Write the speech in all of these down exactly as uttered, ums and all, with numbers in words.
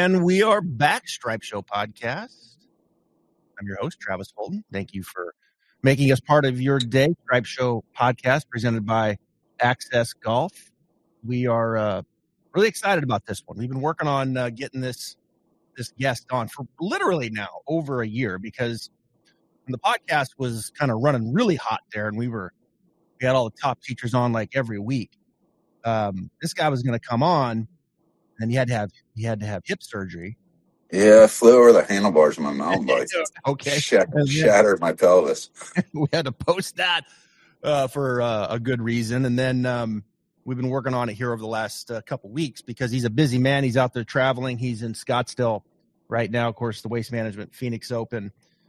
And we are back, Stripe Show Podcast. I'm your host, Travis Holden. Thank you for making us part of your day. Stripe Show Podcast presented by Access Golf. We are uh, really excited about this one. We've been working on uh, getting this this guest on for literally now over a year, because when the podcast was kind of running really hot there and we were we had all the top teachers on like every week. Um, this guy was going to come on, and he had to have he had to have hip surgery. Yeah, I flew over the handlebars of my mountain bike. Okay, Shat- shattered my pelvis. We had to post that uh, for uh, a good reason, and then um, we've been working on it here over the last uh, couple weeks because he's a busy man. He's out there traveling. He's in Scottsdale right now. Of course, the Waste Management Phoenix Open,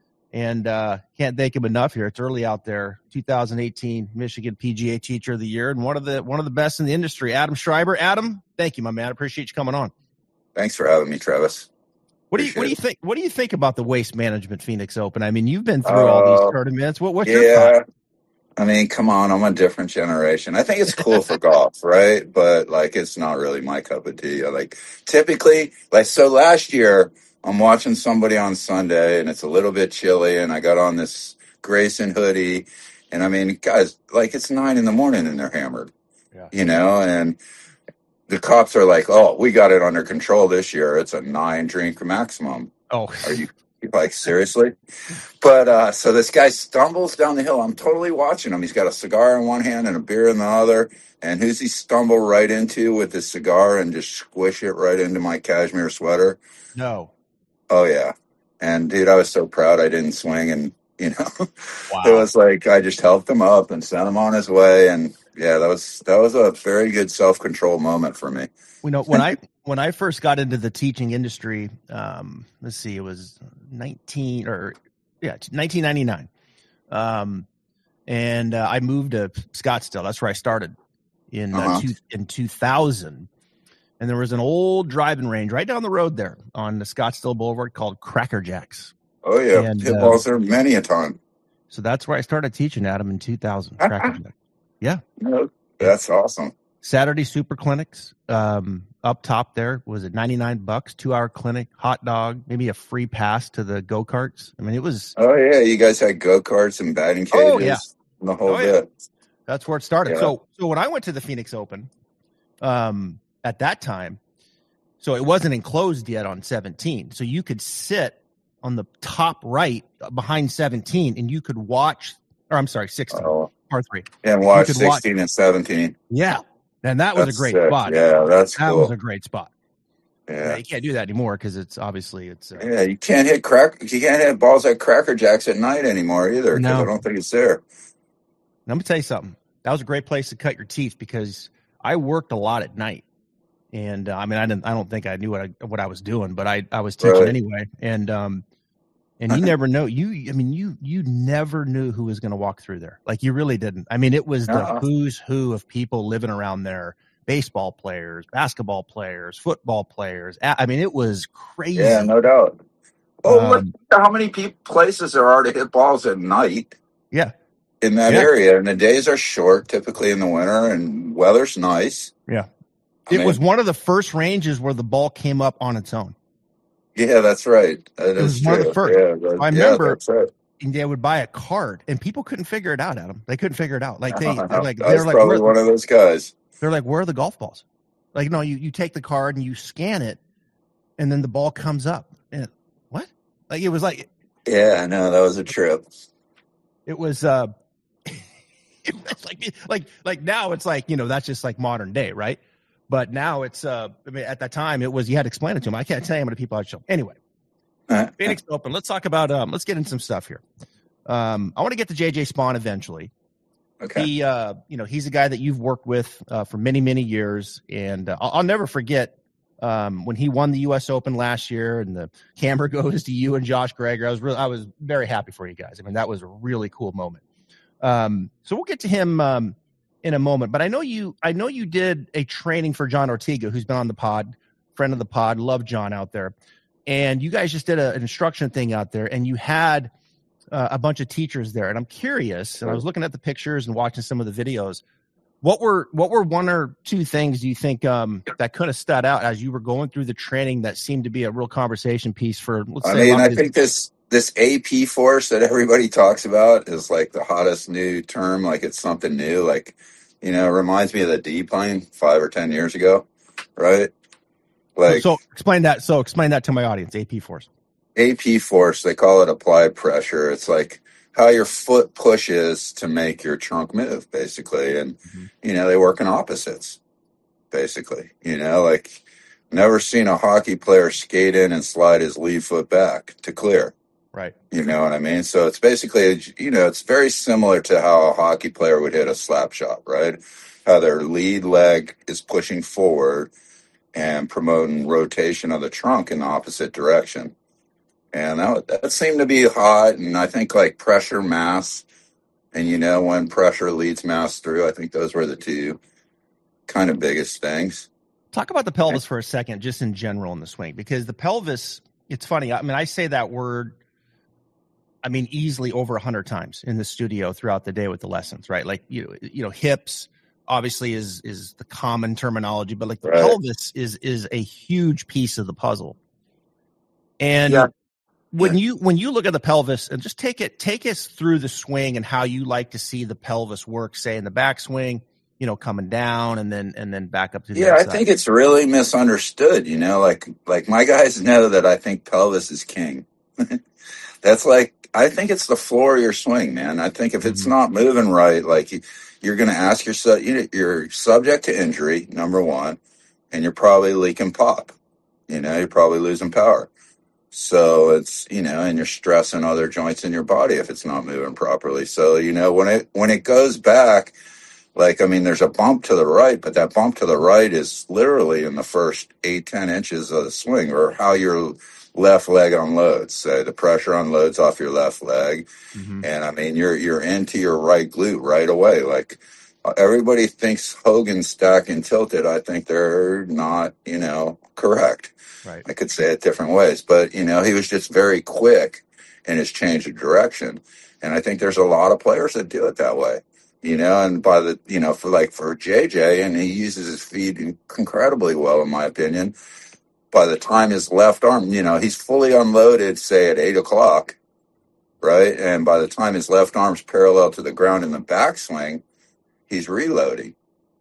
and uh, can't thank him enough here. It's early out there. twenty eighteen Michigan P G A Teacher of the Year, and one of the one of the best in the industry, Adam Schreiber. Adam, thank you, my man. I appreciate you coming on. Thanks for having me, Travis. What do you what do you think? What do you think about the Waste Management Phoenix Open? I mean, you've been through uh, all these tournaments. What what's yeah, your thought? I mean, come on, I'm a different generation. I think it's cool for golf, right? But like, it's not really my cup of tea. I like typically, like, so last year I'm watching somebody on Sunday, and it's a little bit chilly, and I got on this Grayson hoodie, and I mean, guys, like, it's nine in the morning and they're hammered, yeah. you know, and. The cops are like, oh, we got it under control this year. It's a nine drink maximum. Oh, are you like, seriously? But uh, so this guy stumbles down the hill. I'm totally watching him. He's got a cigar in one hand and a beer in the other. And who's he stumble right into with his cigar and just squish it right into my cashmere sweater? No. Oh, yeah. And dude, I was so proud I didn't swing. And, you know, wow. It was like I just helped him up and sent him on his way. And, yeah, that was that was a very good self-control moment for me. You know, when I when I first got into the teaching industry, um, let's see, it was nineteen or yeah, nineteen ninety-nine, um, and uh, I moved to Scottsdale. That's where I started in uh-huh. uh, two, in two thousand, and there was an old driving range right down the road there on the Scottsdale Boulevard called Cracker Jacks. Oh yeah, and, hit balls uh, there many a time. So that's where I started teaching Adam in two thousand. Cracker Jacks. Yeah. No, that's awesome. Saturday super clinics. Um, up top there was it ninety-nine bucks, two hour clinic, hot dog, maybe a free pass to the go-karts. I mean, it was. Oh yeah. You guys had go-karts and batting cages. Oh, yeah. And the whole oh, yeah. bit. That's where it started. Yeah. So, so when I went to the Phoenix Open, um, at that time, so it wasn't enclosed yet on seventeen. So you could sit on the top right behind seventeen and you could watch, or I'm sorry, sixteen. Oh. Par three. And watch sixteen watch. And seventeen. Yeah. And that was that's a great sick. spot. Yeah, that's that cool. was a great spot. Yeah. yeah you can't do that anymore because it's obviously it's. Uh, yeah, you can't hit crack. You can't hit balls at Cracker Jacks at night anymore either because no. I don't think it's there. Let me tell you something. That was a great place to cut your teeth because I worked a lot at night, and uh, I mean I didn't. I don't think I knew what I what I was doing, but I I was teaching right. anyway, and um. And you never know. You, I mean, you, you never knew who was going to walk through there. Like you really didn't. I mean, it was the uh-huh. who's who of people living around there: baseball players, basketball players, football players. I mean, it was crazy. Yeah, no doubt. Oh, um, look how many pe- places there are to hit balls at night. Yeah, in that yeah. area, and the days are short, typically in the winter, and weather's nice. Yeah, I it mean, was one of the first ranges where the ball came up on its own. Yeah, that's right. That it was is one true. of the first. Yeah, that, I yeah, remember that's right. they would buy a card, and people couldn't figure it out. Adam, they couldn't figure it out. Like they, uh-huh. they're like, I was they're like, probably one of those guys. They're like, where are the golf balls? Like, no, you, you take the card and you scan it, and then the ball comes up. And what? Like it was like. Yeah, I know that was a trip. It was. uh it was like like like now it's like you know that's just like modern day, right? But now it's. uh I mean, at that time it was you had to explain it to them. I can't tell you how many people I'd show. Anyway. Uh, Phoenix Open. Let's talk about. Um, let's get into some stuff here. Um, I want to get to J J Spaun eventually. Okay. He, uh, you know, he's a guy that you've worked with uh, for many, many years, and uh, I'll, I'll never forget um, when he won the U S Open last year, and the camera goes to you and Josh Greger. I was really, I was very happy for you guys. I mean, that was a really cool moment. Um, so we'll get to him um, in a moment. But I know you, I know you did a training for John Ortega, who's been on the pod, friend of the pod. Love John out there. And you guys just did a, an instruction thing out there, and you had uh, a bunch of teachers there. And I'm curious, and I was looking at the pictures and watching some of the videos. What were what were one or two things you think um, that could have stood out as you were going through the training that seemed to be a real conversation piece for, let's I say, a mean, lot I of his- think this this A P force that everybody talks about is like the hottest new term. Like it's something new. Like, you know, it reminds me of the D plane five or ten years ago, right? Like, so explain that. So explain that to my audience. A P force. A P force, they call it applied pressure. It's like how your foot pushes to make your trunk move, basically. And, mm-hmm. you know, they work in opposites, basically. You know, like never seen a hockey player skate in and slide his lead foot back to clear. Right. You know what I mean? So it's basically, you know, it's very similar to how a hockey player would hit a slap shot, right? How their lead leg is pushing forward and promoting rotation of the trunk in the opposite direction. And that, that seemed to be hot. And I think like pressure, mass, and, you know, when pressure leads mass through, I think those were the two kind of biggest things. Talk about the pelvis for a second, just in general in the swing, because the pelvis, it's funny. I mean, I say that word, I mean, easily over a hundred times in the studio throughout the day with the lessons, right? Like, you know, you know, hips obviously is, is the common terminology, but like the right. pelvis is, is a huge piece of the puzzle. And yeah. When you when you look at the pelvis and just take it take us through the swing and how you like to see the pelvis work, say in the backswing, you know, coming down and then and then back up to the yeah. inside. I think it's really misunderstood. You know, like like my guys know that I think pelvis is king. That's like I think it's the floor of your swing, man. I think if it's mm-hmm. not moving right, like you, you're going to ask yourself, you know, you're subject to injury, number one, and you're probably leaking pop. You know, you're probably losing power. So it's, you know, and you're stressing other joints in your body if it's not moving properly. So, you know, when it, when it goes back, like, I mean, there's a bump to the right, but that bump to the right is literally in the first eight, ten inches of the swing, or how your left leg unloads. Say the pressure unloads off your left leg. Mm-hmm. And I mean, you're, you're into your right glute right away. Like everybody thinks Hogan's stack and tilted. I think they're not, you know, correct. Right. I could say it different ways, but, you know, he was just very quick in his change of direction. And I think there's a lot of players that do it that way, you know, and by the, you know, for like for J J, and he uses his feet incredibly well, in my opinion. By the time his left arm, you know, he's fully unloaded, say at eight o'clock, right? And by the time his left arm's parallel to the ground in the backswing, he's reloading,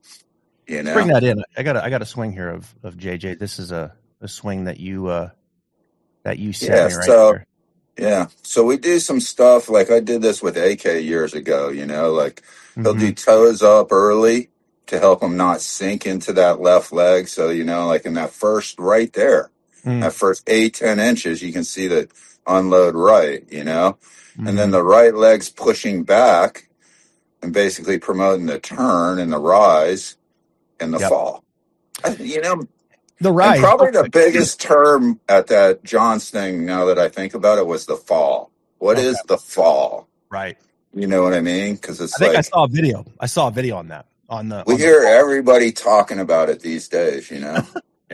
you know. Let's bring that in. I got a, I got a swing here of, of J J. This is a, a swing that you uh that you sent yeah, me right so, there. Yeah. So we do some stuff like I did this with A K years ago, you know, like mm-hmm. he'll do toes up early to help him not sink into that left leg. So, you know, like in that first right there, mm. that first eight, ten inches, you can see the unload right, you know, mm-hmm. and then the right leg's pushing back and basically promoting the turn and the rise and the yep. fall. You know, the rise. And probably the biggest term at that Johns thing, now that I think about it, was the fall. What okay. is the fall? Right. You know what I mean? Because it's I think like, I saw a video. I saw a video on that. On the we on hear the everybody talking about it these days. You know,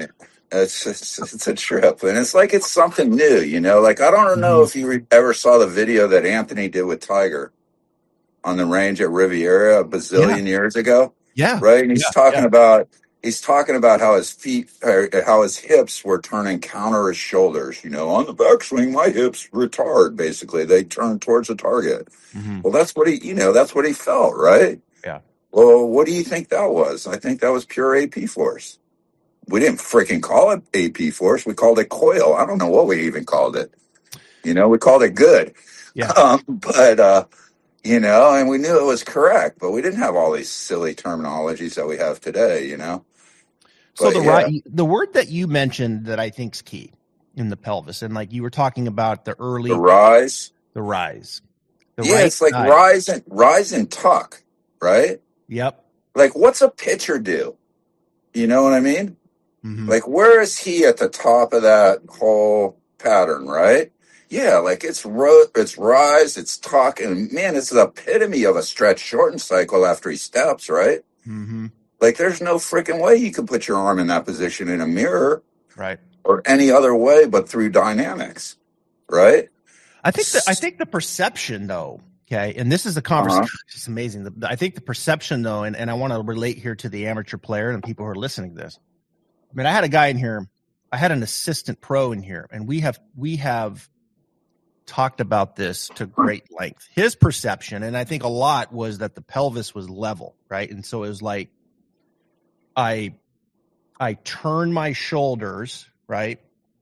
it's, it's it's a trip, and it's like it's something new. You know, like I don't know mm-hmm. if you ever saw the video that Anthony did with Tiger on the range at Riviera a bazillion yeah. years ago. Yeah. Right. And he's yeah. talking yeah. about. He's talking about how his feet, or how his hips were turning counter his shoulders. You know, on the backswing, my hips retard, basically. They turn towards the target. Mm-hmm. Well, that's what he, you know, that's what he felt, right? Yeah. Well, what do you think that was? I think that was pure A P force. We didn't freaking call it A P force. We called it coil. I don't know what we even called it. You know, we called it good. Yeah. Um, but, uh, you know, and we knew it was correct, but we didn't have all these silly terminologies that we have today, you know? So but, the yeah. right, the word that you mentioned that I think is key in the pelvis, and like you were talking about the early the rise, the rise, the yeah, right it's like side. rise and rise and tuck, right? Yep. Like, what's a pitcher do? You know what I mean? Mm-hmm. Like, where is he at the top of that whole pattern, right? Yeah, like it's ro- it's rise, it's tuck, and man, it's the epitome of a stretch shorten cycle after he steps, right? Mm-hmm. Like, there's no freaking way you could put your arm in that position in a mirror. Right. Or any other way but through dynamics. Right? I think the, I think the perception, though, Okay. And this is a conversation. Uh-huh. It's amazing. The, I think the perception, though, and, and I want to relate here to the amateur player and people who are listening to this. I mean, I had a guy in here. I had an assistant pro in here, and we have we have talked about this to great length. His perception, and I think a lot, was that the pelvis was level, right? And so it was like I I turn my shoulders, right?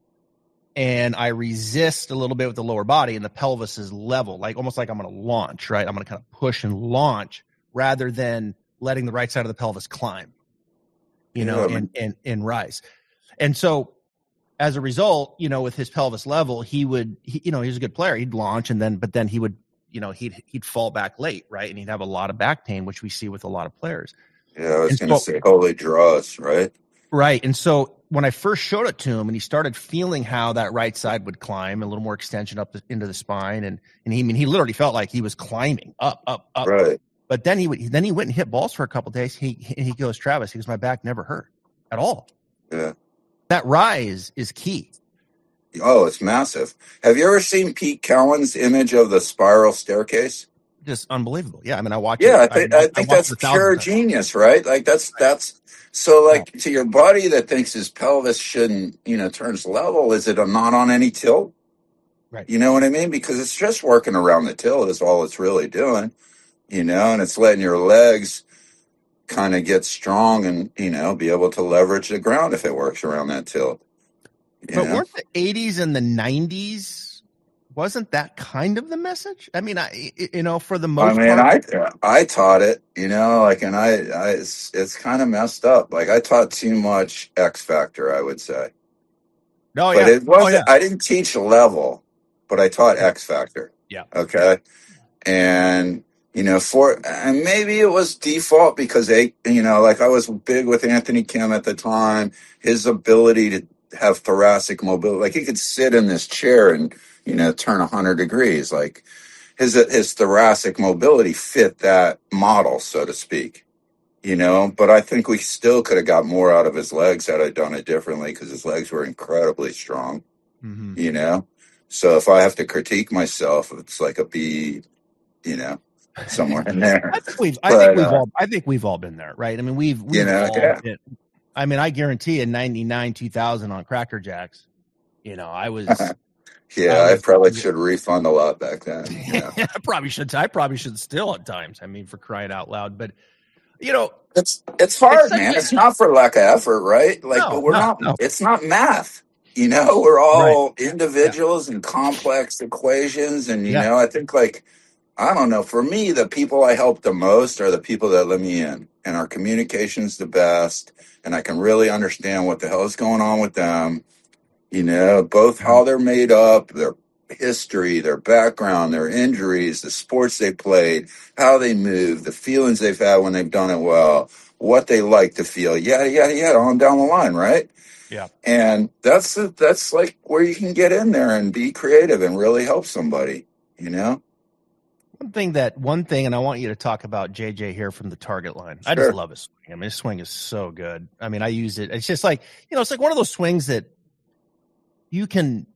And I resist a little bit with the lower body, and the pelvis is level, like almost like I'm going to launch, right? I'm going to kind of push and launch rather than letting the right side of the pelvis climb, you know, Yeah. and, and, and rise. And so as a result, you know, with his pelvis level, he would, he, you know, he was a good player. He'd launch and then, but then he would, you know, he'd, he'd fall back late, right? And he'd have a lot of back pain, which we see with a lot of players. Yeah, I was And going to so- say holy draws, right? Right. And so when I first showed it to him and he started feeling how that right side would climb, a little more extension up the, into the spine. And, and he, I mean, he literally felt like he was climbing up, up, up. Right. But then he would, then he went and hit balls for a couple of days. He, he goes, Travis, he goes, my back never hurt at all. Yeah. That rise is key. Oh, it's massive. Have you ever seen Pete Cowan's image of the spiral staircase? Just unbelievable. Yeah. I mean, I watch Yeah, it. I, think I, I I think watch that's it a thousand pure times. genius, right? Like that's that's so like to your buddy that thinks his pelvis shouldn't, you know, turns level. Is it a not on any tilt? Right. You know what I mean? Because it's just working around the tilt is all it's really doing, you know, and it's letting your legs kind of get strong and, you know, be able to leverage the ground if it works around that tilt. You But know? weren't the eighties and the nineties, wasn't that kind of the message? I mean, I, you know, for the I most mean, part. I I taught it, you know, like, and I, I it's, it's kind of messed up. Like, I taught too much X Factor, I would say. Oh, But yeah. it wasn't. Oh, yeah. I didn't teach level, but I taught X Factor. Yeah. Okay. And you know, for and maybe it was default because they, you know, like I was big with Anthony Kim at the time. His ability to have thoracic mobility, like he could sit in this chair and you know turn a hundred degrees. Like his his thoracic mobility fit that model, so to speak. You know, but I think we still could have got more out of his legs had I done it differently because his legs were incredibly strong. Mm-hmm. You know, so if I have to critique myself, it's like a B, you know, somewhere in there. I think we've, I But, think we've uh, all, I think we've all been there, right? I mean, we've, we've You know, all yeah. been, I mean, I guarantee in ninety-nine, two thousand on Cracker Jacks, you know, I was, Yeah, I I was- probably should refund a lot back then. You know? I probably should, I probably should still at times. I mean, for crying out loud, but you know, It's it's hard, It's such man. a- It's not for lack of effort, right? Like, No, but we're no, not. no. It's not math. You know, we're all individuals and complex equations, and you Yeah. know, I think like I don't know. For me, the people I help the most are the people that let me in, and our communication's the best, and I can really understand what the hell is going on with them. You know, both how they're made up, their history, their background, their injuries, the sports they played, how they move, the feelings they've had when they've done it well, what they like to feel, yada yada yada, on down the line, right? Yeah. And that's the, that's like where you can get in there and be creative and really help somebody, you know? One thing that one thing, and I want you to talk about J J here from the target line. I Sure. just love his swing. I mean, his swing is so good. I mean, I use it. It's just like, you know, it's like one of those swings that you can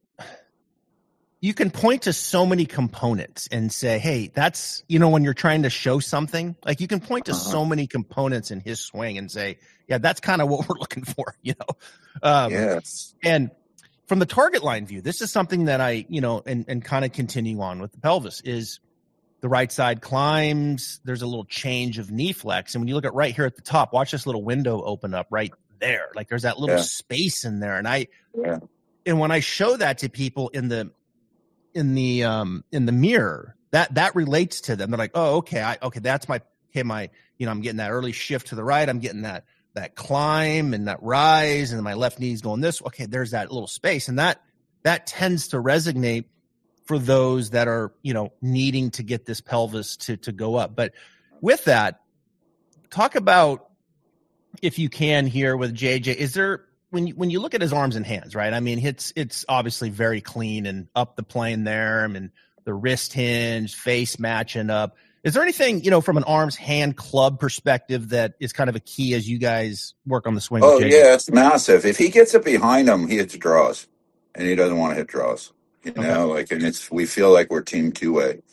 you can point to so many components and say, hey, that's, you know, when you're trying to show something, like you can point to Uh-huh. so many components in his swing and say, yeah, that's kind of what we're looking for, you know? Um, Yes. And from the target line view, this is something that I, you know, and, and kind of continue on with the pelvis is the right side climbs. There's a little change of knee flex. And when you look at right here at the top, watch this little window open up right there. Like there's that little Yeah. space in there. And I, Yeah. and when I show that to people in the, in the, um, in the mirror, that, that relates to them. They're like, oh, okay. I, okay. That's my, okay. My, you know, I'm getting that early shift to the right. I'm getting that, that climb and that rise, and my left knee's going this. Okay. There's that little space. And that, that tends to resonate for those that are, you know, needing to get this pelvis to, to go up. But with that, talk about, if you can here with J J, is there, when you, when you look at his arms and hands, right? I mean, it's, it's obviously very clean and up the plane there. I mean, the wrist hinge, face matching up. Is there anything, you know, from an arms hand club perspective that is kind of a key as you guys work on the swing? Oh, with J J? yeah, it's massive. If he gets it behind him, he hits draws, and he doesn't want to hit draws. You Okay. know, like, and it's we feel like we're team two way.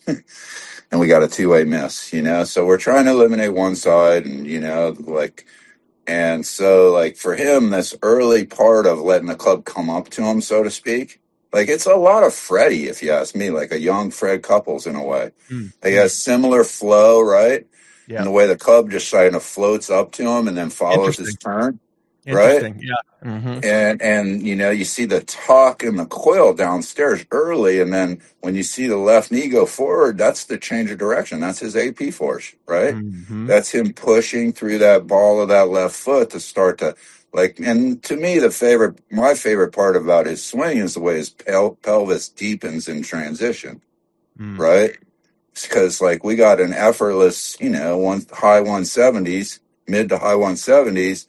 and we got a two way miss, you know? So we're trying to eliminate one side and, you know, like, and so like for him, this early part of letting the club come up to him, so to speak, like it's a lot of Freddie, if you ask me, like a young Fred Couples in a way. Mm. He has similar flow, right? Yeah. And the way the club just kind of floats up to him and then follows his turn. Interesting. Right? Yeah. Mm-hmm. And, and, you know, you see the tuck and the coil downstairs early. And then when you see the left knee go forward, that's the change of direction. That's his A P force, right? Mm-hmm. That's him pushing through that ball of that left foot to start to like, and to me, the favorite, my favorite part about his swing is the way his pel- pelvis deepens in transition, mm. right? Because like we got an effortless, you know, one high one seventies, mid to high one seventies,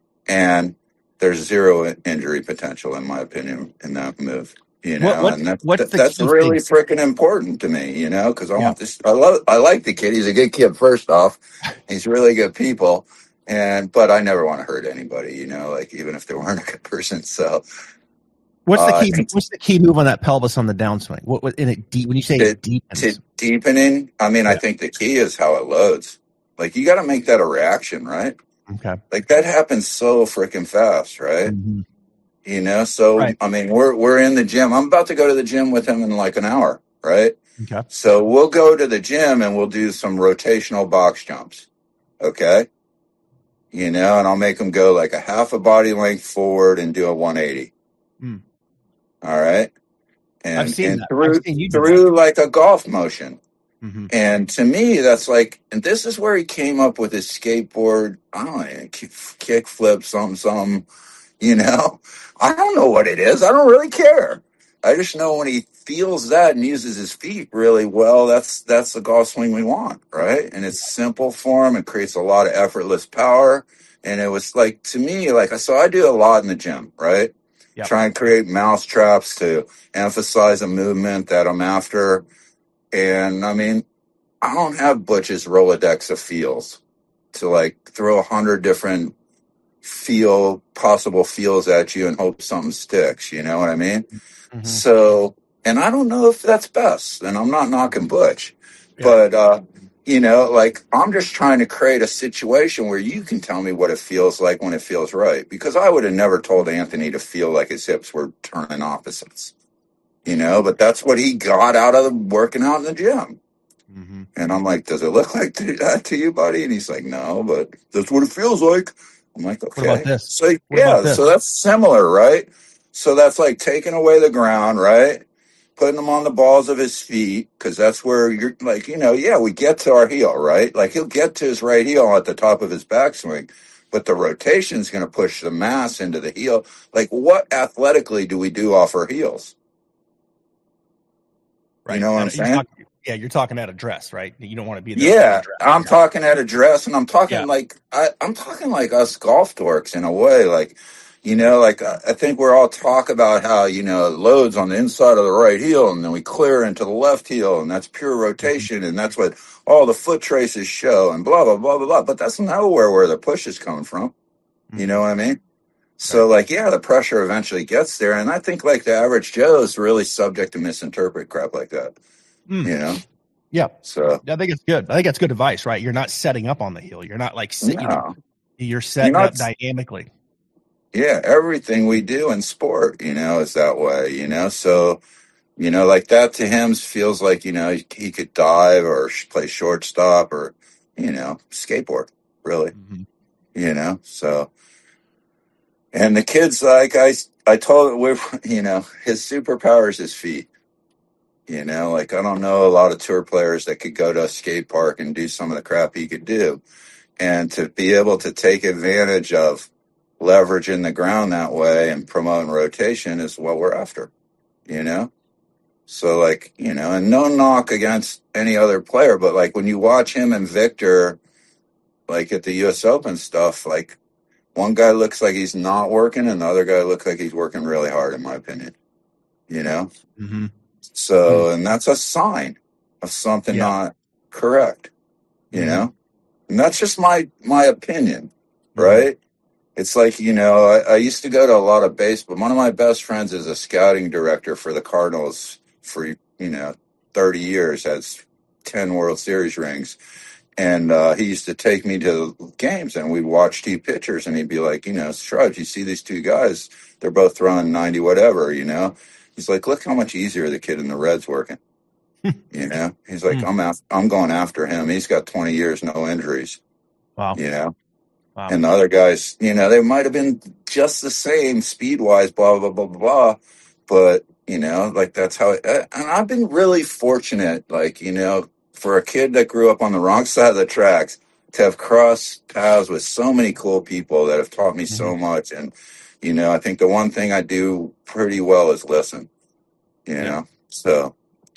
and there's zero injury potential, in my opinion, in that move. You know, what, what, and that, what's that, that's really freaking important to me. You know, because I yeah. want this. I love. I like the kid. He's a good kid. First off, he's really good people, and but I never want to hurt anybody. You know, like even if they weren't a good person. So, what's the key? Uh, what's the key move on that pelvis on the downswing? What, what in it deep? When you say to, it deepens, to deepening, I mean, yeah. I think the key is how it loads. Like you got to make that a reaction, right? Okay. Like that happens so freaking fast, right? Mm-hmm. You know, so right. I mean, we're we're in the gym. I'm about to go to the gym with him in like an hour, right? Okay. So we'll go to the gym and we'll do some rotational box jumps, okay? You know, and I'll make him go like a half a body length forward and do a one eighty. Mm. All right, and I've seen and that. through I've seen you do through that. like a golf motion. Mm-hmm. And to me, that's like, and this is where he came up with his skateboard. I don't know, kick, kick flip, something, something, you know? I don't know what it is. I don't really care. I just know when he feels that and uses his feet really well, that's that's the golf swing we want, right? And it's simple for him. It creates a lot of effortless power. And it was like, to me, like, so I do a lot in the gym, right? Yep. Try and create mouse traps to emphasize a movement that I'm after. And I mean, I don't have Butch's Rolodex of feels to like throw a hundred different feel, possible feels at you and hope something sticks. You know what I mean? Mm-hmm. So, and I don't know if that's best. And I'm not knocking Butch, yeah. but, uh, you know, like I'm just trying to create a situation where you can tell me what it feels like when it feels right. Because I would have never told Anthony to feel like his hips were turning opposites. You know, but that's what he got out of working out in the gym. Mm-hmm. And I'm like, does it look like that to you, buddy? And he's like, no, but that's what it feels like. I'm like, okay. What about this? So, what yeah, so that's similar, right? So that's like taking away the ground, right? Putting him on the balls of his feet, because that's where you're like, you know, yeah, we get to our heel, right? Like he'll get to his right heel at the top of his backswing, but the rotation is going to push the mass into the heel. Like what athletically do we do off our heels? Right. You know what I'm saying? Talking, yeah, you're talking at address, right? You don't want to be there. Yeah, I'm yeah. talking at address, and I'm talking yeah. like I, I'm talking like us golf dorks in a way. Like, you know, like I, I think we're all talk about how you know it loads on the inside of the right heel, and then we clear into the left heel, and that's pure rotation, mm-hmm. and that's what all the foot traces show, and blah blah blah blah blah. But that's nowhere where the push is coming from. Mm-hmm. You know what I mean? So, like, yeah, the pressure eventually gets there. And I think, like, the average Joe is really subject to misinterpret crap like that, mm. you know? Yeah. So, I think it's good. I think that's good advice, right? You're not setting up on the heel. You're not, like, no. you know, you're setting you're not, up dynamically. Yeah, everything we do in sport, you know, is that way, you know? So, you know, like, that to him feels like, you know, he could dive or play shortstop or, you know, skateboard, really, mm-hmm. you know? So... And the kids, like I, I told we, you know, his superpower is his feet. You know, like I don't know a lot of tour players that could go to a skate park and do some of the crap he could do. And to be able to take advantage of leveraging the ground that way and promoting rotation is what we're after, you know? So like, you know, and no knock against any other player, but like when you watch him and Victor, like at the U S Open stuff, like, one guy looks like he's not working, and the other guy looks like he's working really hard, in my opinion. You know? Mm-hmm. So, mm-hmm. and that's a sign of something yeah. not correct, you mm-hmm. know? And that's just my my opinion, mm-hmm. right? It's like, you know, I, I used to go to a lot of baseball. One of my best friends is a scouting director for the Cardinals for, you know, thirty years, has ten World Series rings. And uh, he used to take me to games, and we'd watch two pitchers, and he'd be like, you know, Strudge, you see these two guys? They're both throwing ninety whatever, you know? He's like, look how much easier the kid in the Reds working, you know? He's like, I'm af- I'm going after him. He's got twenty years, no injuries, Wow. you know? Wow. And the other guys, you know, they might have been just the same speed-wise, blah, blah, blah, blah, blah. But, you know, like that's how it, and I've been really fortunate, like, you know, for a kid that grew up on the wrong side of the tracks to have crossed paths with so many cool people that have taught me so Mhm. much. And, you know, I think the one thing I do pretty well is listen, you Yeah. know, so.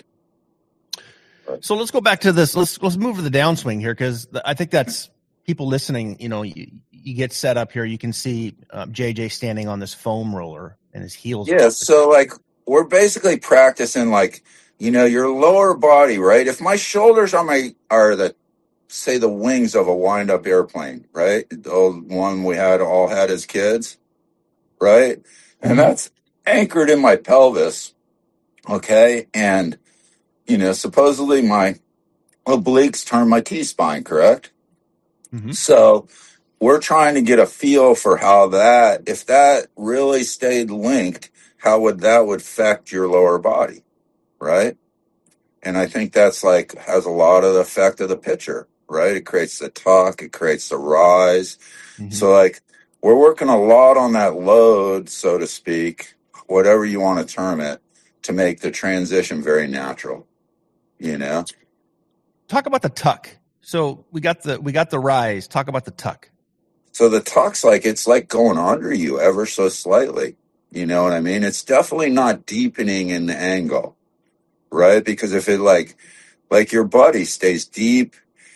So let's go back to this. Let's, let's move to the downswing here. Cause I think that's people listening, you know, you, you get set up here. You can see uh, J J standing on this foam roller and his heels. Yeah. So like we're basically practicing like, you know, your lower body, right? If my shoulders are my, are the, say the wings of a wind up airplane, right? The old one we had all had as kids, right? And Mhm. that's anchored in my pelvis. Okay. And, you know, supposedly my obliques turn my T-spine, correct? Mhm. So we're trying to get a feel for how that, if that really stayed linked, how would that would affect your lower body, right? And I think that's like has a lot of the effect of the pitcher, right? It creates the tuck, it creates the rise. Mhm. So like we're working a lot on that load, so to speak, whatever you want to term it, to make the transition very natural, you know? Talk about the tuck. So we got the, we got the rise. Talk about the tuck. So the tuck's like, it's like going under you ever so slightly. You know what I mean? It's definitely not deepening in the angle, right? Because if it like, like your buddy stays deep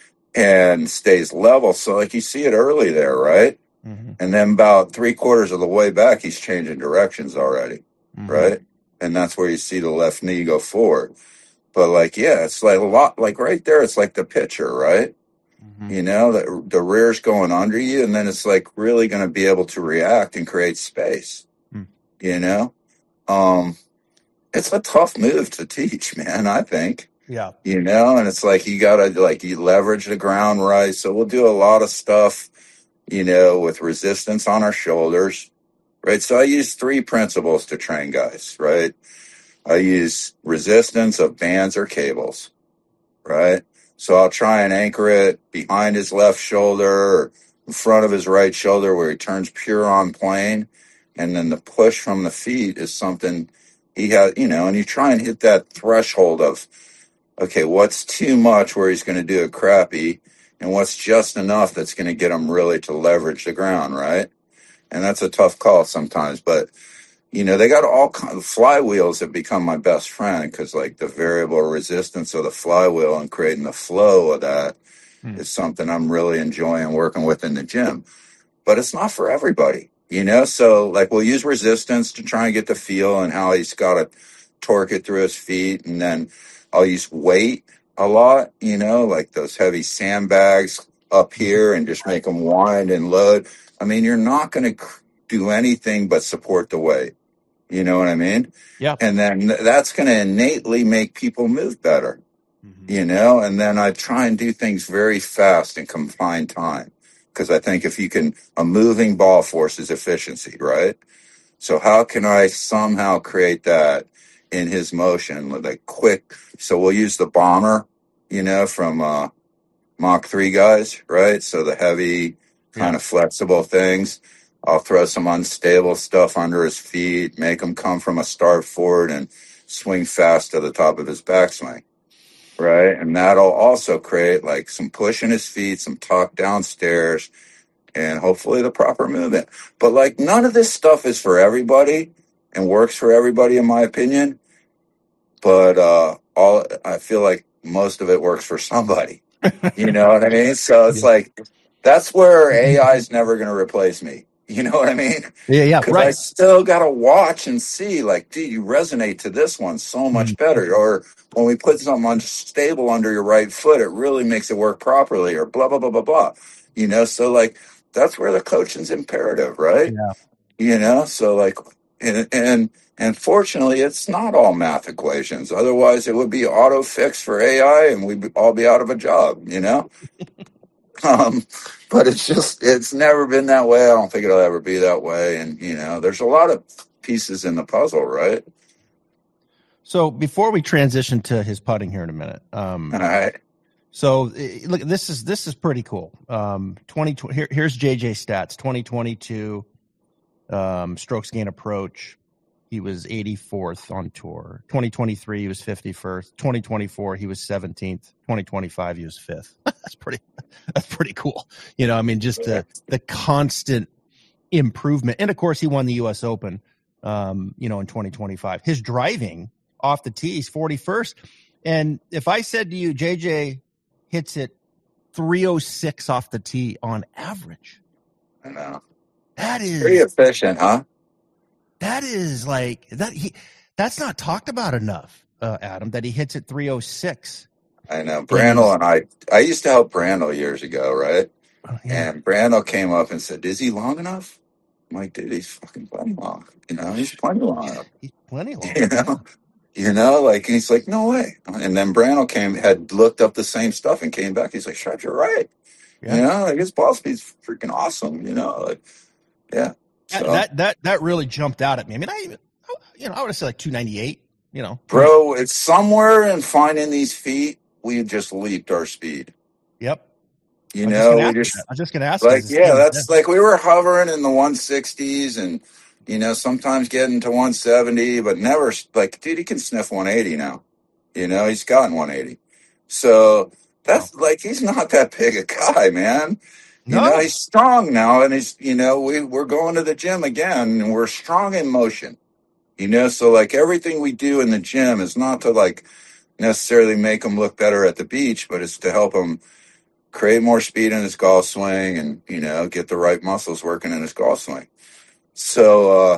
and stays level. So like you see it early there, right? Mm-hmm. And then about three quarters of the way back, he's changing directions already, Mm-hmm. right? And that's where you see the left knee go forward. But like, yeah, it's like a lot, like right there, it's like the pitcher, right? Mm-hmm. You know, the, the rear's going under you, and then it's like really going to be able to react and create space, Mm. you know? Um, it's a tough move to teach, man, I think. Yeah. You know, and it's like you got to, like, you leverage the ground right. So we'll do a lot of stuff, you know, with resistance on our shoulders, right? So I use three principles to train guys, right? I use resistance of bands or cables, right? So I'll try and anchor it behind his left shoulder or in front of his right shoulder where he turns pure on plane. And then the push from the feet is something he has, you know, and you try and hit that threshold of, okay, what's too much where he's going to do it crappy and what's just enough that's going to get him really to leverage the ground, right? And that's a tough call sometimes, but you know, they got all kinds of flywheels have become my best friend because like the variable resistance of the flywheel and creating the flow of that Mm. is something I'm really enjoying working with in the gym, but it's not for everybody, you know? So like we'll use resistance to try and get the feel and how he's got to torque it through his feet. And then I'll use weight a lot, you know, like those heavy sandbags up here and just make them wind and load. I mean, you're not going to do anything but support the weight. You know what I mean? Yeah. And then that's going to innately make people move better, Mm-hmm. you know? And then I try and do things very fast in confined time because I think if you can, a moving ball forces efficiency, right? So how can I somehow create that in his motion with a quick, so we'll use the bomber, you know, from uh, Mach three guys, right? So the heavy kind Yeah. of flexible things. I'll throw some unstable stuff under his feet, make him come from a start forward and swing fast to the top of his backswing, right? And that'll also create like some push in his feet, some tuck downstairs, and hopefully the proper movement. But like none of this stuff is for everybody and works for everybody, in my opinion. But uh, all I feel like most of it works for somebody. You know what I mean? So it's Yeah. like that's where A I is never going to replace me. You know what I mean? Yeah. Yeah. Because I Right. still got to watch and see, like, dude, you resonate to this one so much better. Or when we put something unstable under your right foot, it really makes it work properly, or blah, blah, blah, blah, blah. You know, so like that's where the coaching's imperative, right? Yeah. You know, so like And, and and fortunately, it's not all math equations. Otherwise, it would be auto fix for A I, and we'd all be out of a job. You know. um, but it's just it's never been that way. I don't think it'll ever be that way. And you know, there's a lot of pieces in the puzzle, right? So before we transition to his putting here in a minute, um, all right. So look, this is this is pretty cool. Um, twenty here, here's J J stats. twenty twenty-two um, strokes gain approach. He was eighty-fourth on tour. twenty twenty-three he was fifty-first. twenty twenty-four he was seventeenth. twenty twenty-five he was fifth. That's pretty. That's pretty cool. You know, I mean, just the the constant improvement. And of course, he won the U S Open. Um, you know, in twenty twenty-five, his driving off the tee is forty-first. And if I said to you, J J hits it three oh six off the tee on average. I know. That is pretty efficient, huh? That is like that. He that's not talked about enough, uh, Adam. That he hits it three oh six. I know. Brandel and I. I used to help Brandel years ago, right? Oh, yeah. And Brandel came up and said, "Is he long enough?" I'm like, "Dude, he's fucking plenty long. You know, he's plenty long enough. He's plenty long. You know." You know, like, he's like, "No way." And then Brandel came, had looked up the same stuff and came back. He's like, "Shred, you're right." Yeah. You know, like, his ball speed's freaking awesome. You know, like, yeah. That, so. that that that really jumped out at me. I mean, I even, you know, I would have said like two ninety-eight. You know, bro, it's somewhere in finding these feet, we just leaped our speed. Yep. You know, we just. I was just gonna ask. Like, yeah, that's like we were hovering in the one sixties and. You know, sometimes getting to one seventy, but never like, dude, he can sniff one eighty now. You know, he's gotten one eighty. So that's like, he's not that big a guy, man. You no. know, he's strong now. And he's, you know, we, we're going to the gym again and we're strong in motion. You know, so like everything we do in the gym is not to like necessarily make him look better at the beach, but it's to help him create more speed in his golf swing and, you know, get the right muscles working in his golf swing. So, uh,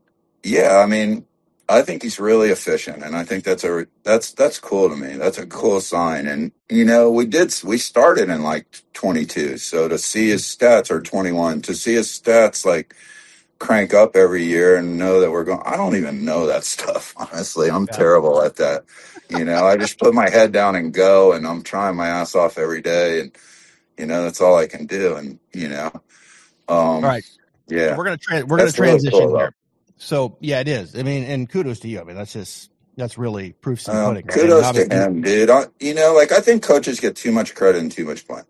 yeah, I mean, I think he's really efficient, and I think that's a that's that's cool to me. That's a cool sign. And you know, we did we started in like twenty-two, so to see his stats or twenty-one, to see his stats like crank up every year and know that we're going. I don't even know that stuff, honestly. I'm yeah. terrible at that. You know, I just put my head down and go, and I'm trying my ass off every day, and you know, that's all I can do. And you know, um, all right. Yeah, so we're gonna tra- we're that's gonna transition really cool, here. So yeah, it is. I mean, and kudos to you. I mean, that's just that's really proofs in the pudding. Um, kudos I mean, to him, dude. I, you know, like I think coaches get too much credit and too much blame.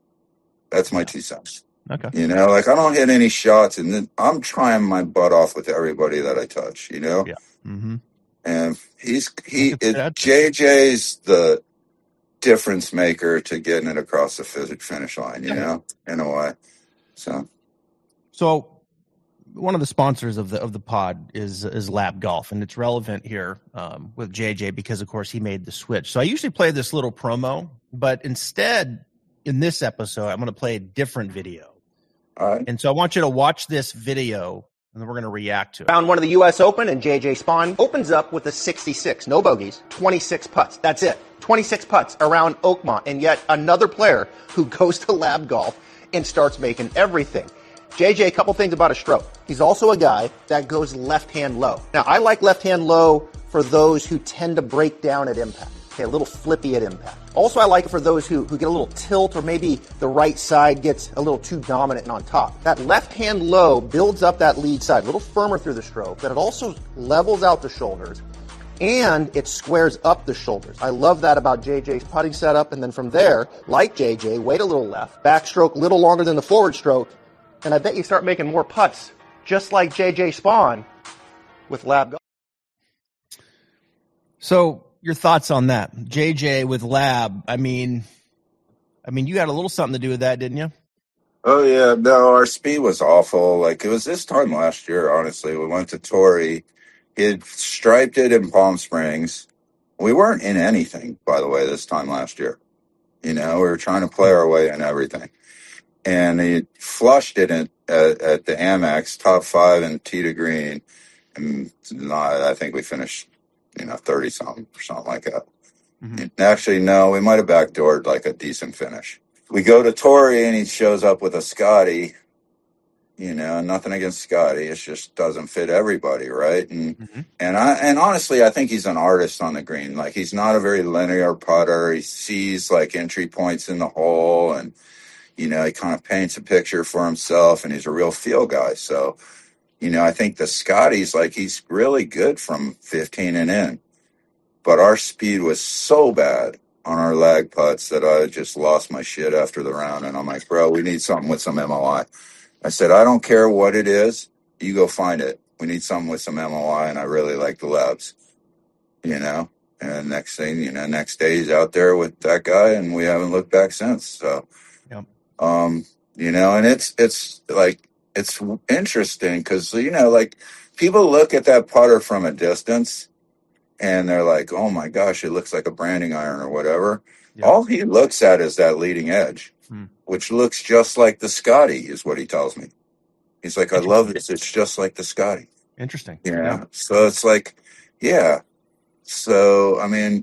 That's my yeah. two cents. Okay. You know, like I don't hit any shots, and then I'm trying my butt off with everybody that I touch. You know. Yeah. Mm-hmm. And he's he it, J J's the difference maker to getting it across the finish line. You yeah. know, in a way. So. So, one of the sponsors of the of the pod is is Lab Golf, and it's relevant here um, with J J because, of course, he made the switch. So I usually play this little promo, but instead, in this episode, I'm going to play a different video. All right. And so I want you to watch this video, and then we're going to react to it. Round one of the U S Open, and J J Spaun opens up with a sixty-six, no bogeys, twenty-six putts. That's it, twenty-six putts around Oakmont, and yet another player who goes to Lab Golf and starts making everything. J J, a couple things about his stroke. He's also a guy that goes left-hand low. Now, I like left-hand low for those who tend to break down at impact. Okay, a little flippy at impact. Also, I like it for those who, who get a little tilt or maybe the right side gets a little too dominant and on top. That left-hand low builds up that lead side, a little firmer through the stroke, but it also levels out the shoulders and it squares up the shoulders. I love that about J J's putting setup. And then from there, like J J, wait a little left, backstroke a little longer than the forward stroke, and I bet you start making more putts, just like J J Spaun with Lab Golf. So your thoughts on that, J J with Lab? I mean, I mean, you had a little something to do with that, didn't you? Oh yeah, no, our speed was awful. Like it was this time last year. Honestly, we went to Torrey. He had striped it in Palm Springs. We weren't in anything, by the way, this time last year. You know, we were trying to play our way in everything. And he flushed it in, at, at the Amex, top five and tee to green. And not, I think we finished, you know, thirty-something or something like that. Mm-hmm. Actually, no, we might have backdoored like a decent finish. We go to Torrey and he shows up with a Scotty, you know, nothing against Scotty. It just doesn't fit everybody, right? And Mm-hmm. and I and honestly, I think he's an artist on the green. Like, he's not a very linear putter. He sees like entry points in the hole, and you know, he kind of paints a picture for himself, and he's a real feel guy. So, you know, I think the Scotty's like, he's really good from fifteen and in, but our speed was so bad on our lag putts that I just lost my shit after the round. And I'm like, bro, we need something with some M O I. I said, I don't care what it is. You go find it. We need something with some M O I. And I really like the Labs, you know, and next thing, you know, next day he's out there with that guy, and we haven't looked back since. So, Yep. um, you know, and it's, it's like, it's interesting because, you know, like, people look at that putter from a distance and they're like, oh my gosh, it looks like a branding iron or whatever. Yep. All he looks at is that leading edge, Hmm. which looks just like the Scotty, is what he tells me. He's like, I love this. It's just like the Scotty. Interesting. Yeah. Yeah. So it's like, yeah. So, I mean,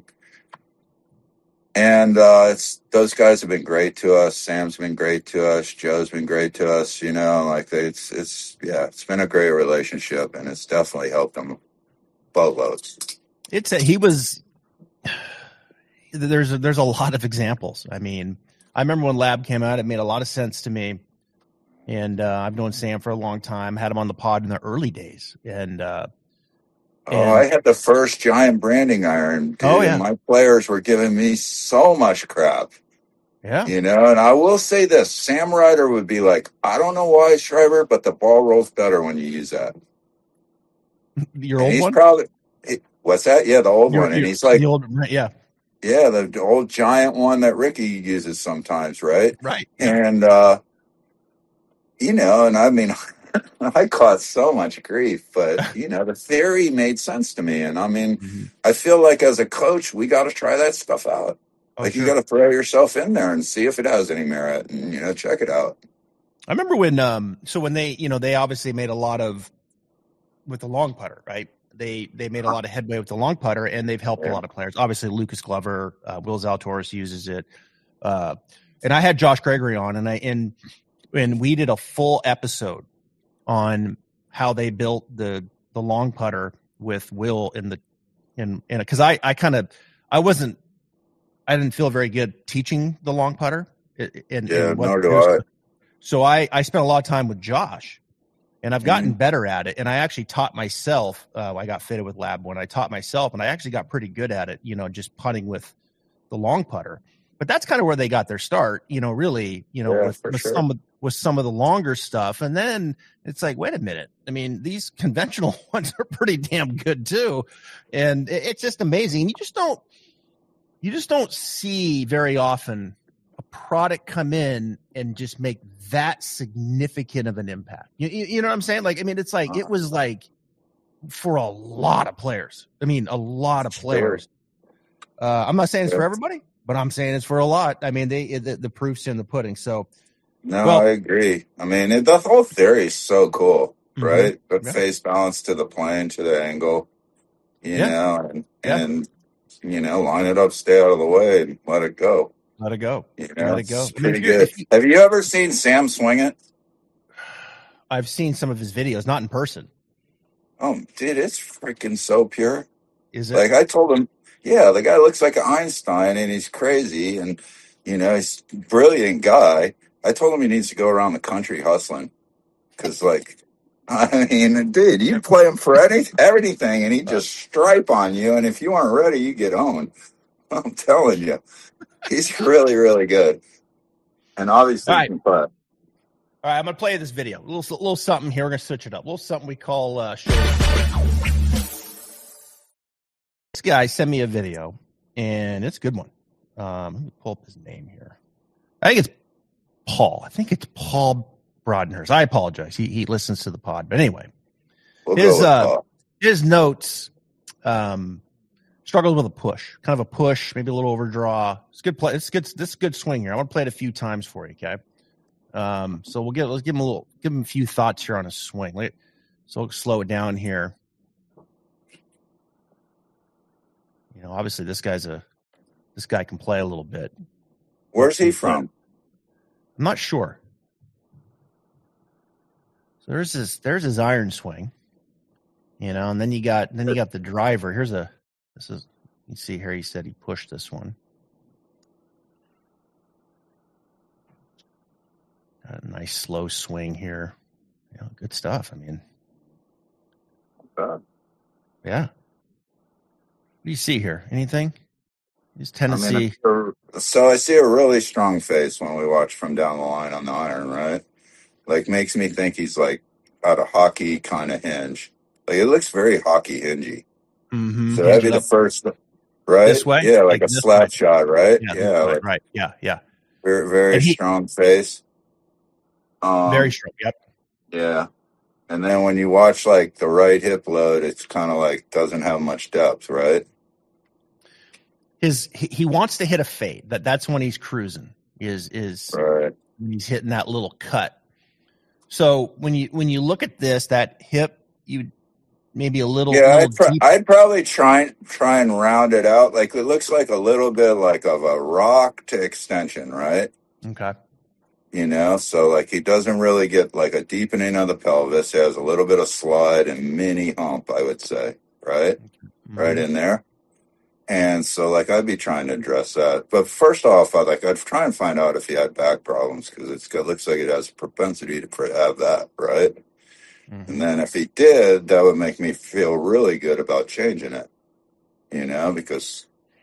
and uh, it's those guys have been great to us. Sam's been great to us. Joe's been great to us. You know, like they, it's, it's, yeah, it's been a great relationship, and it's definitely helped them boatloads. It's a, he was, there's a, there's a lot of examples. I mean, I remember when Lab came out, it made a lot of sense to me. And uh, I've known Sam for a long time, had him on the pod in the early days. And, uh, oh, and I had the first giant branding iron. Dude, Oh, yeah. And my players were giving me so much crap. yeah, You know, and I will say this, Sam Ryder would be like, I don't know why, Schreiber, but the ball rolls better when you use that. your And old he's one? probably, it- what's that? Yeah, the old Your- one. And your- he's like, the old, yeah, yeah, the old giant one that Ricky uses sometimes, right? right. And, uh, you know, and I mean, I caught so much grief, but, you know, the theory made sense to me. And I mean, Mhm. I feel like as a coach, we got to try that stuff out. Oh, Like, sure. you got to throw yourself in there and see if it has any merit, and, you know, check it out. I remember when, um, so when they, you know, they obviously made a lot of, with the long putter, right? They, they made a lot of headway with the long putter, and they've helped a Yeah. lot of players. Obviously, Lucas Glover, uh, Will Zalatoris uses it. Uh, and I had Josh Gregory on, and I, and, and we did a full episode on how they built the, the long putter with Will in the, in, in cause I, I kind of, I wasn't, I didn't feel very good teaching the long putter. And, Yeah, and what, nor do I. So I, I spent a lot of time with Josh, and I've gotten Mm-hmm. better at it. And I actually taught myself. Uh, I got fitted with Lab when I taught myself, and I actually got pretty good at it, you know, just putting with the long putter. But that's kind of where they got their start, you know, really, you know, Yeah, with, for with sure. some of, with some of the longer stuff. And then it's like, wait a minute. I mean, these conventional ones are pretty damn good too. And it, it's just amazing. You just don't, you just don't see very often a product come in and just make that significant of an impact. You, you, you know what I'm saying? Like, I mean, it's like, it was like for a lot of players. I mean, a lot of players. Uh, I'm not saying it's for everybody, but I'm saying it's for a lot. I mean, they, the, the proof's in the pudding. So, No, well, I agree. I mean, it, the whole theory is so cool, Mhm. right? But Yeah. face balance to the plane, to the angle, you Yeah. know, and, Yeah. and, you know, line it up, stay out of the way, and let it go. let it go. You know, Let it go. it's I mean, pretty if you're- good. if you- Have you ever seen Sam swing it? I've seen some of his videos, not in person. Oh, dude, it's freaking so pure. Is it? Like, I told him, yeah, the guy looks like an Einstein, and he's crazy, and, you know, he's a brilliant guy. I told him he needs to go around the country hustling. Because, like, I mean, dude, you play him for any, everything, and he just stripe on you, and if you aren't ready, you get owned. I'm telling you. He's really, really good. And obviously, All he right. can putt. All right, I'm gonna play this video. A little, little something here. We're gonna switch it up. A little something we call. Uh, show. This guy sent me a video, and it's a good one. Um, let me pull up his name here. I think it's Paul. I think it's Paul Broadhurst. I apologize. He he listens to the pod, but anyway, We'll his go with uh, Paul. his notes. Um, struggles with a push, kind of a push, maybe a little overdraw. It's good play. It's good. This is a good swing here. I want to play it a few times for you. Okay. Um, so we'll get, let's give him a little, give him a few thoughts here on his swing. Let, so we'll slow it down here. You know, obviously this guy's a, this guy can play a little bit. Where's he from? I'm not sure. So there's his there's his iron swing, you know, and then you got then you got the driver. Here's a this is you see here. He said he pushed this one. Got a nice slow swing here. You know, good stuff. I mean, Uh, yeah. What do you see here? Anything? Is I Tennessee? mean, it's- so I see a really strong face when we watch from down the line on the iron, right? Like, makes me think he's like got a hockey kind of hinge. Like, it looks very hockey hingy. Mm-hmm. So that'd be the first, right? This way? Yeah, like, Like a this slap way. shot, right? Yeah, Yeah, right, like right. Yeah, yeah. very, very And he- strong face. Um, Very strong. Yep. Yeah. And then when you watch like the right hip load, it's kind of like doesn't have much depth, right? His he, he wants to hit a fade. That that's when he's cruising. Is is Right. when he's hitting that little cut. So when you when you look at this, that hip, you maybe a little, Yeah, little I'd, pro- deep. I'd probably try try and round it out. Like it looks like a little bit like of a rock to extension, right? Okay. You know, so like he doesn't really get like a deepening of the pelvis. He has a little bit of slide and mini hump, I would say, right? Mm-hmm. Right in there. And so like I'd be trying to address that. But first off, I'd like I'd try and find out if he had back problems because it's it looks like it has a propensity to pr- have that, right? Mm-hmm. And then if he did, that would make me feel really good about changing it, you know, because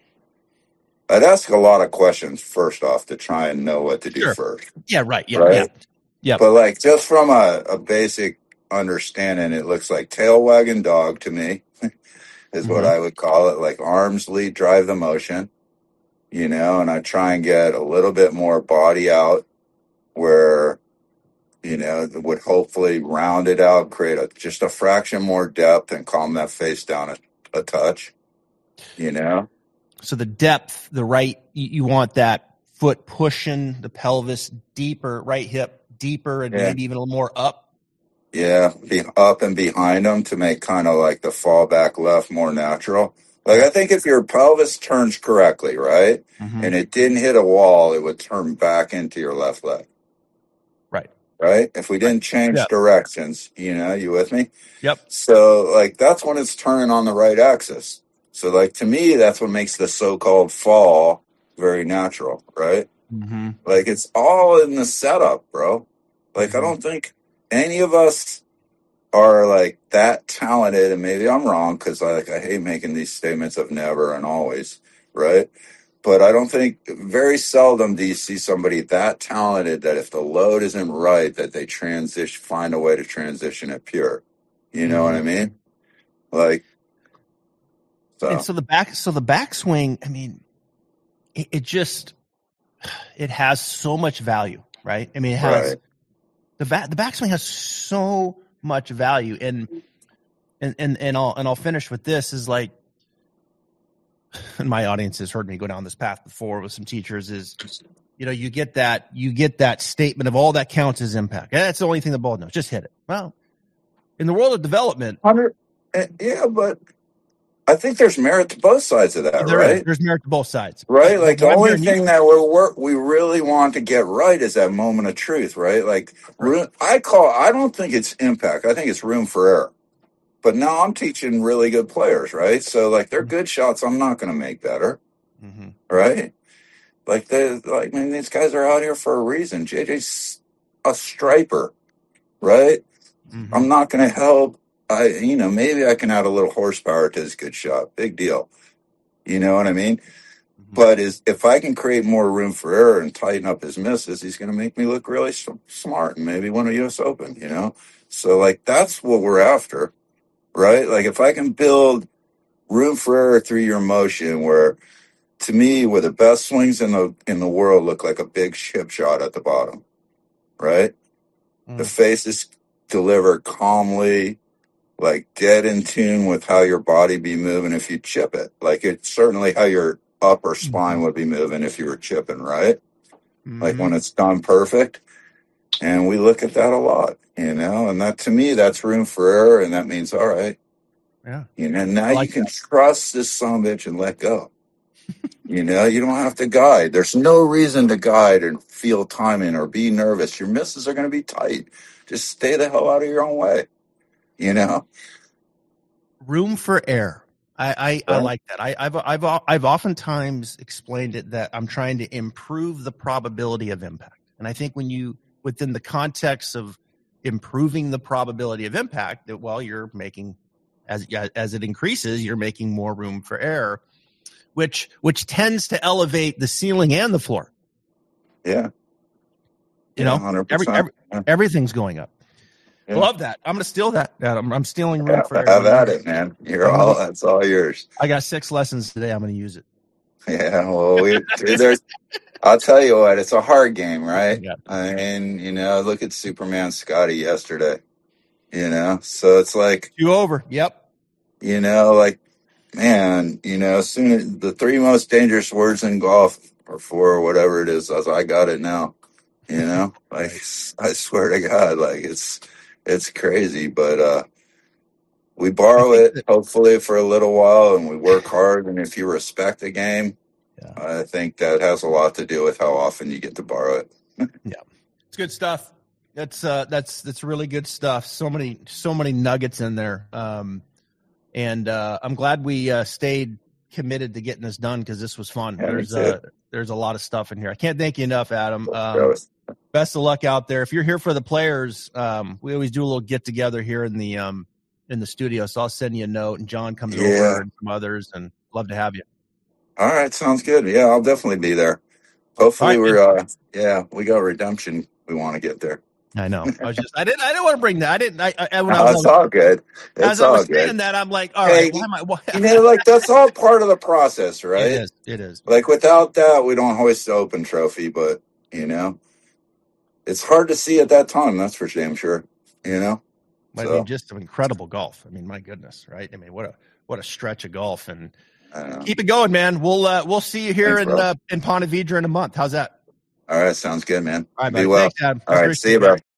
I'd ask a lot of questions first off to try and know what to do Sure. first. Yeah, right. Yeah, Right? yeah. Yep. But like just from a, a basic understanding, it looks like tail wagging dog to me is what Mhm. I would call it. Like arms lead drive the motion, you know, and I try and get a little bit more body out where, you know, it would hopefully round it out, create a, just a fraction more depth and calm that face down a, a touch, you know? So the depth, the right, you, you want that foot pushing the pelvis deeper, right hip deeper, and Yeah. maybe even a little more up. Yeah, be up and behind them to make kind of like the fallback left more natural. Like I think if your pelvis turns correctly, right, Mhm. and it didn't hit a wall, it would turn back into your left leg. Right. Right? If we didn't change Yeah. directions, you know, you with me? Yep. So like that's when it's turning on the right axis. So like to me, that's what makes the so-called fall very natural, right? Mm-hmm. Like it's all in the setup, bro. Like Mhm. I don't think any of us are like that talented, and maybe I'm wrong because I like I hate making these statements of never and always, right? But I don't think very seldom do you see somebody that talented that if the load isn't right, that they transition, find a way to transition it pure. You know what I mean? Like, so And so the back, so the backswing, I mean, it, it just, it has so much value, right? I mean, it has right, the back, the backswing has so much value, and and and and I'll and I'll finish with this is like, and my audience has heard me go down this path before with some teachers is, you know, you get that you get that statement of all that counts is impact. That's the only thing the ball knows. Just hit it. Well, in the world of development, Hundred, eh, yeah, but I think there's merit to both sides of that, there is, right? there's merit to both sides, Right, But like the what I'm only hearing you- thing that we're, we're we really want to get right is that moment of truth, right? Like ru- I call, I don't think it's impact. I think it's room for error. But now I'm teaching really good players, right? So like they're good shots. I'm not going to make better, Mhm. right? Like they, like I mean, these guys are out here for a reason. J J's a striper, right? Mhm. I'm not going to help. I, you know, maybe I can add a little horsepower to his good shot. Big deal. You know what I mean? Mhm. But is if I can create more room for error and tighten up his misses, he's going to make me look really s- smart and maybe win a U S Open, you know? So, like, that's what we're after, right? Like, if I can build room for error through your motion where, to me, where the best swings in the in the world look like a big chip shot at the bottom, right? Mm. The face is delivered calmly, like dead in tune with how your body be moving if you chip it. Like it's certainly how your upper spine would be moving if you were chipping, right? Like Mhm. when it's done perfect. And we look at that a lot, you know, and that to me, that's room for error. And that means, all right, Yeah. you know, now I like you can trust this son of a bitch and let go. You know, you don't have to guide. There's no reason to guide and feel timing or be nervous. Your misses are going to be tight. just stay the hell out of your own way. You know, room for error. I I, I like that. I, I've I've I've oftentimes explained it that I'm trying to improve the probability of impact, and I think when you within the context of improving the probability of impact, that well, you're making as as it increases, you're making more room for error, which which tends to elevate the ceiling and the floor. Yeah, you know, yeah, every, every yeah. everything's going up. Yeah. Love that. I'm gonna steal that. I'm, I'm stealing room yeah, for error. Have at it, man. You're I'm all gonna, that's all yours. I got six lessons today. I'm gonna use it. Yeah, well, we dude, there's. I'll tell you what, it's a hard game, right? Yeah. I mean, you know, look at Superman Scotty yesterday. You know, so it's like you over. Yep. You know, like man, you know, soon as the three most dangerous words in golf or four or whatever it is, I got it now. You know, like I swear to God, like it's it's crazy, but uh, we borrow it hopefully for a little while, and we work hard. And if you respect the game, yeah. I think that has a lot to do with how often you get to borrow it. Yeah, it's good stuff. That's uh, that's that's really good stuff. So many so many nuggets in there, um, and uh, I'm glad we uh, stayed committed to getting this done because this was fun. Yeah, there's uh, there's a lot of stuff in here. I can't thank you enough, Adam. Um, best of luck out there. If you're here for the players, um, we always do a little get together here in the um, in the studio. So I'll send you a note, and John comes yeah. over and some others, and love to have you. All right, sounds good. Yeah, I'll definitely be there. Hopefully, right, we're uh, yeah, we got redemption. We want to get there. I know. I was just. I didn't. I didn't want to bring that. I didn't. I. I when no, I was it's on, all good. It's as I all was good. saying that, I'm like, all hey, right. Why am I? Why? You know, like that's all part of the process, right? It is. It is. Like without that, we don't hoist the Open Trophy. But you know, it's hard to see at that time. That's for damn sure. You know. I so. mean, just some incredible golf. I mean, my goodness, right? I mean, what a what a stretch of golf, and keep it going, man. We'll uh, we'll see you here Thanks, in uh, in Ponte Vedra in a month. How's that? All right, sounds good, man. All right, be well. Thanks, all right, see you, bro.